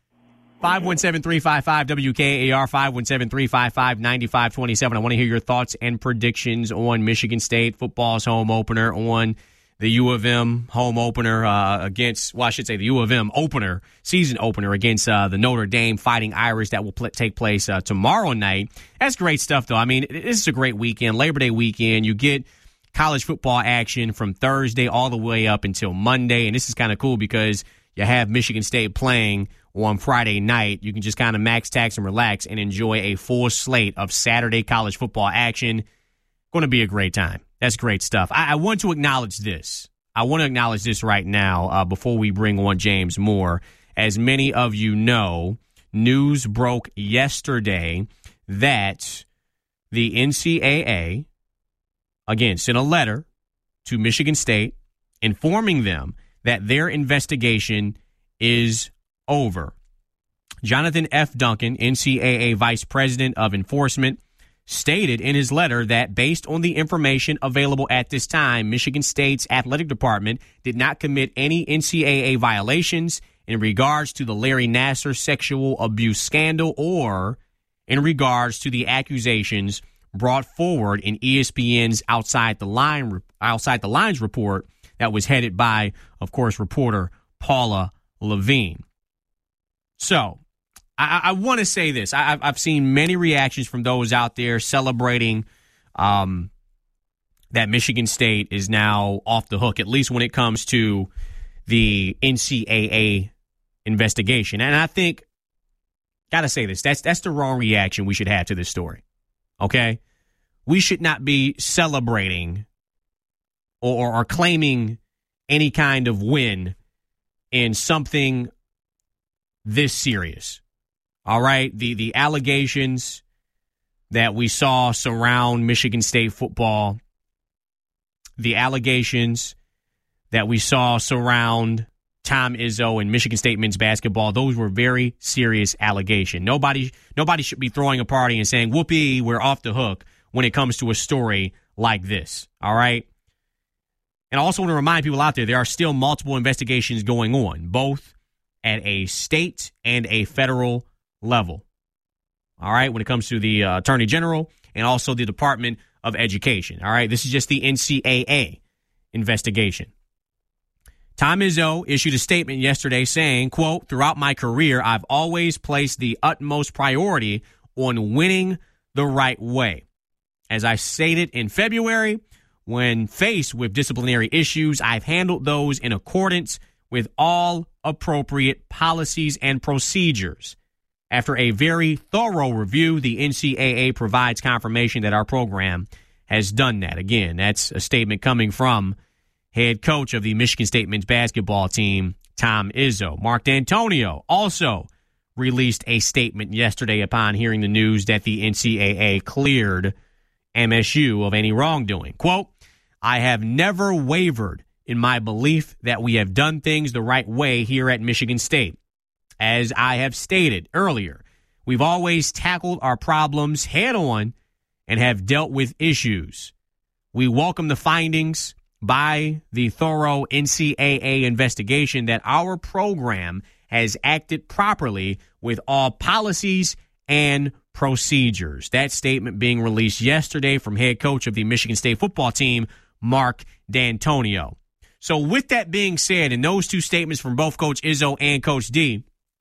517-355-WKAR, 517-355-9527. I want to hear your thoughts and predictions on Michigan State football's home opener, on the U of M home opener the U of M opener, season opener against the Notre Dame Fighting Irish that will take place tomorrow night. That's great stuff, though. I mean, this is a great weekend, Labor Day weekend. You get college football action from Thursday all the way up until Monday, and this is kind of cool because you have Michigan State playing on Friday night. You can just kind of max tax and relax and enjoy a full slate of Saturday college football action. Going to be a great time. That's great stuff. I want to acknowledge this. I want to acknowledge this right now before we bring on James Moore. As many of you know, news broke yesterday that the NCAA, again, sent a letter to Michigan State informing them that their investigation is over. Jonathan F. Duncan, NCAA Vice President of Enforcement, stated in his letter that based on the information available at this time, Michigan State's athletic department did not commit any NCAA violations in regards to the Larry Nassar sexual abuse scandal or in regards to the accusations brought forward in ESPN's Outside the Lines report that was headed by, of course, reporter Paula Levine. So, I want to say this. I've seen many reactions from those out there celebrating that Michigan State is now off the hook, at least when it comes to the NCAA investigation. And I think, gotta say this, that's the wrong reaction we should have to this story. Okay? We should not be celebrating or claiming any kind of win in something this serious. All right? The allegations that we saw surround Michigan State football, the allegations that we saw surround Tom Izzo and Michigan State men's basketball, those were very serious allegations. Nobody should be throwing a party and saying, whoopee, we're off the hook when it comes to a story like this. All right? And I also want to remind people out there are still multiple investigations going on, both at a state and a federal level. All right? When it comes to the Attorney General and also the Department of Education. All right? This is just the NCAA investigation. Tom Izzo issued a statement yesterday saying, quote, "Throughout my career, I've always placed the utmost priority on winning the right way. As I stated in February, when faced with disciplinary issues, I've handled those in accordance with all appropriate policies and procedures. After a very thorough review, the NCAA provides confirmation that our program has done that." Again, that's a statement coming from head coach of the Michigan State men's basketball team, Tom Izzo. Mark D'Antonio also released a statement yesterday upon hearing the news that the NCAA cleared MSU of any wrongdoing. Quote, "I have never wavered in my belief that we have done things the right way here at Michigan State. As I have stated earlier, we've always tackled our problems head on and have dealt with issues. We welcome the findings by the thorough NCAA investigation that our program has acted properly with all policies and procedures." That statement being released yesterday from head coach of the Michigan State football team, Mark D'Antonio. So with that being said, and those two statements from both Coach Izzo and Coach D,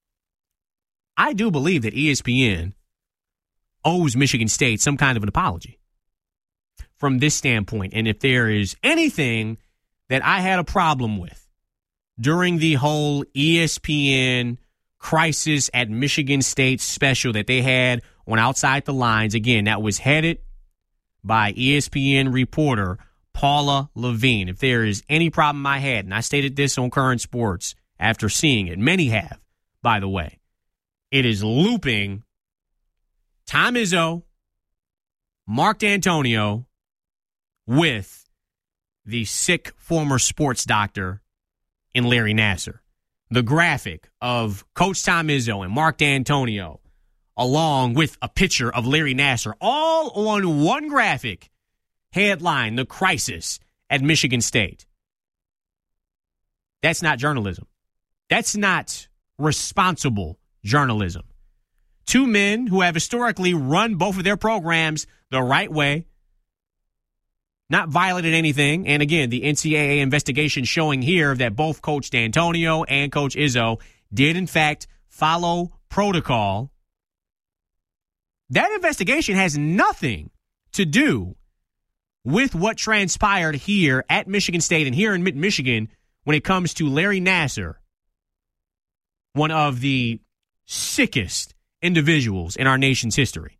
I do believe that ESPN owes Michigan State some kind of an apology from this standpoint. And if there is anything that I had a problem with during the whole ESPN crisis at Michigan State special that they had on Outside the Lines, again, that was headed by ESPN reporter Paula Levine. If there is any problem I had, and I stated this on Current Sports after seeing it, many have, by the way, it is looping Tom Izzo, Mark D'Antonio, with the sick former sports doctor in Larry Nassar. The graphic of Coach Tom Izzo and Mark D'Antonio, along with a picture of Larry Nassar, all on one graphic, headline, "The Crisis at Michigan State." That's not journalism. That's not responsible journalism. Two men who have historically run both of their programs the right way, not violated anything. And again, the NCAA investigation showing here that both Coach D'Antonio and Coach Izzo did, in fact, follow protocol. That investigation has nothing to do with what transpired here at Michigan State and here in Michigan when it comes to Larry Nassar, one of the sickest individuals in our nation's history.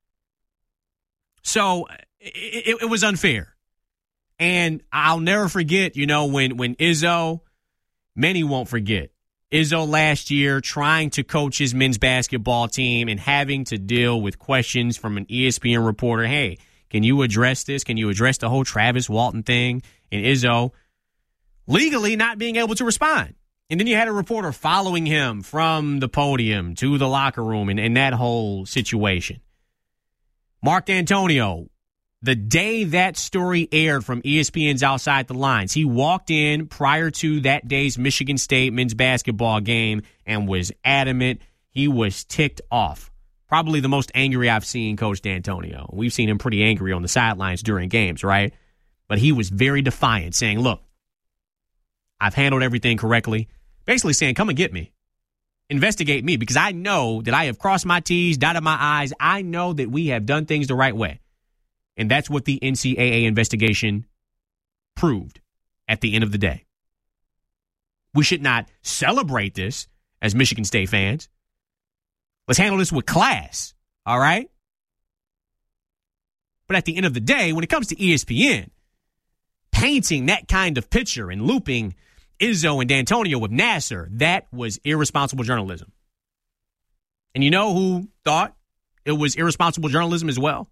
So it was unfair. And I'll never forget, when Izzo, many won't forget, Izzo last year trying to coach his men's basketball team and having to deal with questions from an ESPN reporter. Hey, can you address this? Can you address the whole Travis Walton thing? And Izzo legally not being able to respond. And then you had a reporter following him from the podium to the locker room and that whole situation. Mark D'Antonio, the day that story aired from ESPN's Outside the Lines, he walked in prior to that day's Michigan State men's basketball game and was adamant. He was ticked off. Probably the most angry I've seen Coach D'Antonio. We've seen him pretty angry on the sidelines during games, right? But he was very defiant, saying, look, I've handled everything correctly. Basically saying, come and get me. Investigate me, because I know that I have crossed my T's, dotted my I's. I know that we have done things the right way. And that's what the NCAA investigation proved at the end of the day. We should not celebrate this as Michigan State fans. Let's handle this with class, all right? But at the end of the day, when it comes to ESPN, painting that kind of picture and looping Izzo and D'Antonio with Nassar, that was irresponsible journalism. And you know who thought it was irresponsible journalism as well?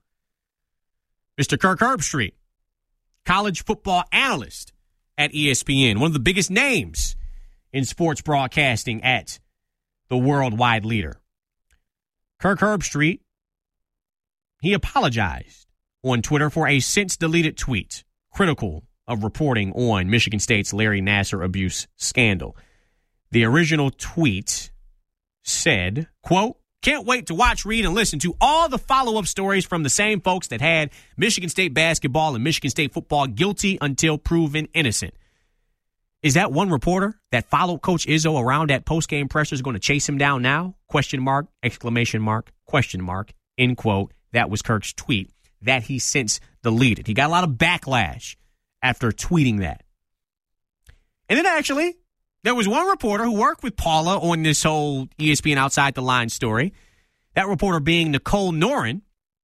Mr. Kirk Herbstreit, college football analyst at ESPN, one of the biggest names in sports broadcasting at the worldwide leader. Kirk Herbstreit, he apologized on Twitter for a since-deleted tweet critical of reporting on Michigan State's Larry Nassar abuse scandal. The original tweet said, quote, "Can't wait to watch, read, and listen to all the follow-up stories from the same folks that had Michigan State basketball and Michigan State football guilty until proven innocent." Is that one reporter that followed Coach Izzo around at post-game pressers going to chase him down now? Question mark, exclamation mark, question mark, end quote. That was Kirk's tweet that he since deleted. He got a lot of backlash after tweeting that. And then actually, there was one reporter who worked with Paula on this whole ESPN Outside the Line story. That reporter being Nicole Noren,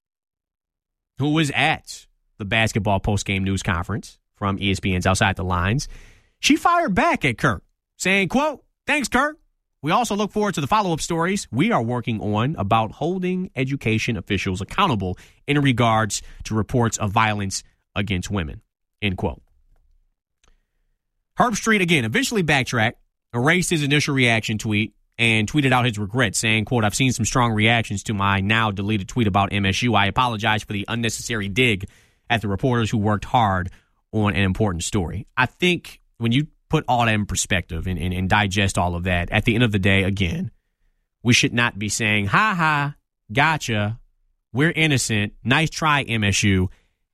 who was at the basketball post-game news conference from ESPN's Outside the Lines. She fired back at Kirk, saying, quote, "Thanks, Kirk. We also look forward to the follow-up stories we are working on about holding education officials accountable in regards to reports of violence against women," end quote. Herbstreit, again, eventually backtracked, erased his initial reaction tweet, and tweeted out his regrets, saying, quote, "I've seen some strong reactions to my now deleted tweet about MSU. I apologize for the unnecessary dig at the reporters who worked hard on an important story." I think when you put all that in perspective and digest all of that, at the end of the day, again, we should not be saying, "Ha ha, gotcha, we're innocent, nice try, MSU."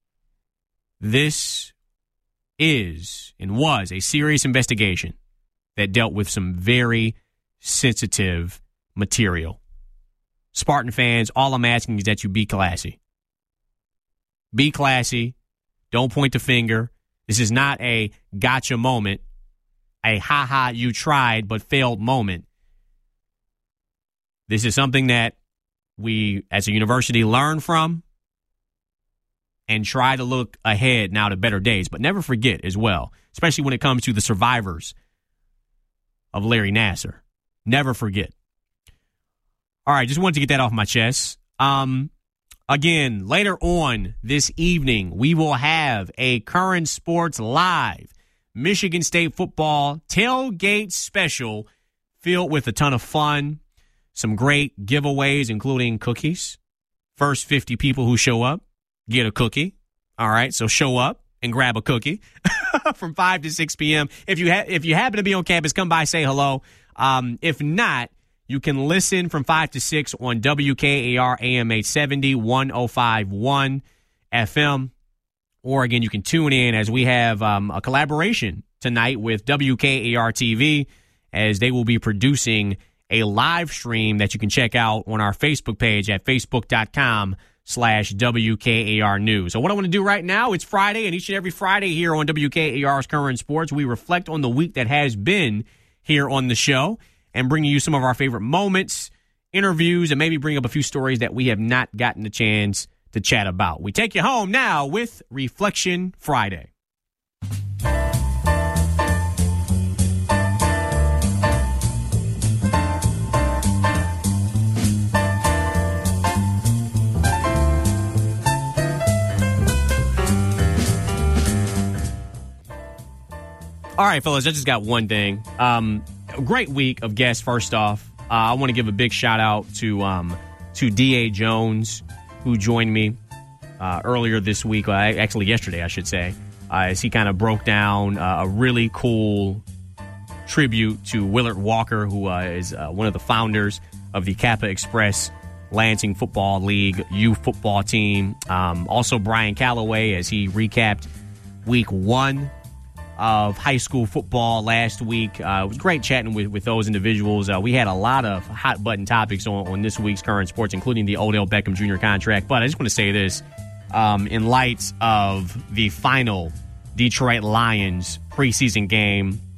This is and was a serious investigation that dealt with some very sensitive material. Spartan fans, all I'm asking is that you be classy. Be classy. Don't point the finger. This is not a gotcha moment, a ha-ha, you tried but failed moment. This is something that we, as a university, learn from and try to look ahead now to better days. But never forget as well, especially when it comes to the survivors of Larry Nassar. Never forget. All right, just wanted to get that off my chest. Again, later on this evening, we will have a Current Sports Live Michigan State football tailgate special filled with a ton of fun, some great giveaways, including cookies. First 50 people who show up get a cookie. All right, so show up and grab a cookie from 5 to 6 p.m. If you happen to be on campus, come by, say hello. If not, you can listen from 5 to 6 on WKAR AM 870, 105.1 FM. Or, again, you can tune in as we have a collaboration tonight with WKAR TV as they will be producing a live stream that you can check out on our Facebook page at facebook.com/WKAR News. So what I want to do right now, it's Friday, and each and every Friday here on WKAR's Current Sports, we reflect on the week that has been here on the show and bringing you some of our favorite moments, interviews, and maybe bring up a few stories that we have not gotten a chance to chat about. We take you home now with Reflection Friday. All right, fellas, I just got one thing. A great week of guests, first off. I want to give a big shout-out to D.A. Jones, who joined me earlier this week, actually yesterday, I should say, as he kind of broke down a really cool tribute to Willard Walker, who is one of the founders of the Kappa Express Lansing Football League youth football team. Also, Brian Calloway, as he recapped week 1 of high school football last week. It was great chatting with those individuals. We had a lot of hot-button topics on this week's Current Sports, including the Odell Beckham Jr. contract. But I just want to say this. In light of the final Detroit Lions preseason game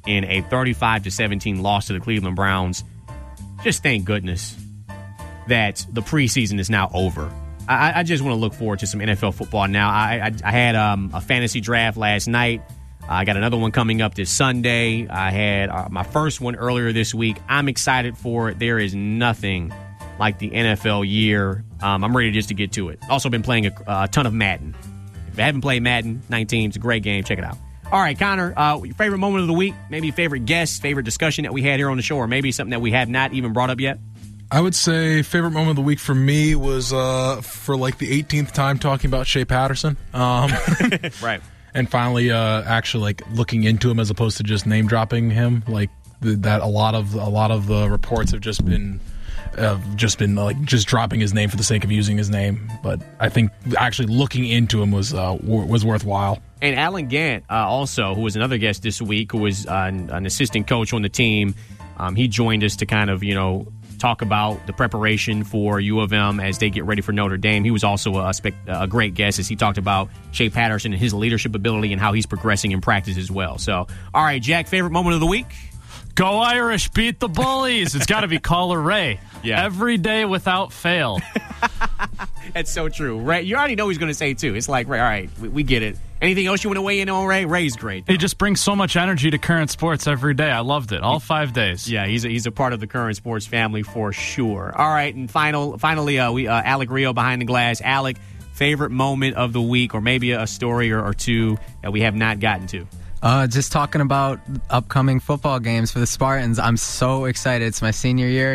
in a 35-17 loss to the Cleveland Browns. Just thank goodness that the preseason is now over. I just want to look forward to some NFL football now. I had a fantasy draft last night. I got another one coming up this Sunday. I had my first one earlier this week. I'm excited for it. There is nothing like the NFL year. I'm ready just to get to it. Also been playing a ton of Madden. If you haven't played Madden 19, it's a great game. Check it out. All right, Connor, your favorite moment of the week, maybe favorite guest, favorite discussion that we had here on the show, or maybe something that we have not even brought up yet? I would say favorite moment of the week for me was for like the 18th time talking about Shea Patterson. Right. And finally actually like looking into him as opposed to just name dropping him. Like that a lot of the reports have just been like just dropping his name for the sake of using his name. But I think actually looking into him was worthwhile. And Alan Gant also, who was another guest this week, who was an assistant coach on the team, he joined us to kind of, talk about the preparation for U of M as they get ready for Notre Dame. He was also a great guest as he talked about Shea Patterson and his leadership ability and how he's progressing in practice as well. So, all right, Jack, favorite moment of the week? Go Irish, beat the bullies. It's got to be Caller Ray. Yeah. Every day without fail. That's so true. Ray, you already know he's going to say, too. It's like, Ray, all right, we get it. Anything else you want to weigh in on, Ray? Ray's great. He just brings so much energy to Current Sports every day. I loved it. All 5 days. Yeah, he's a part of the Current Sports family for sure. All right, and finally, Alec Rio behind the glass. Alec, favorite moment of the week, or maybe a story or two that we have not gotten to? Just talking about upcoming football games for the Spartans. I'm so excited. It's my senior year,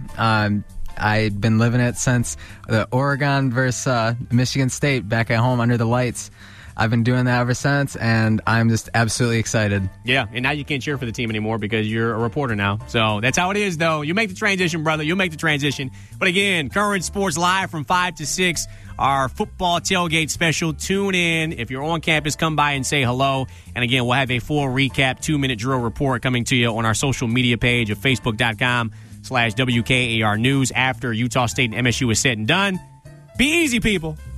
I've been living it since the Oregon versus Michigan State back at home under the lights. I've been doing that ever since, and I'm just absolutely excited. Yeah, and now you can't cheer for the team anymore because you're a reporter now. So that's how it is, though. You make the transition, brother. You'll make the transition. But again, Current Sports Live from 5 to 6, our football tailgate special. Tune in. If you're on campus, come by and say hello. And again, we'll have a full recap, 2-minute drill report coming to you on our social media page of facebook.com/WKAR News after Utah State and MSU is said and done. Be easy, people.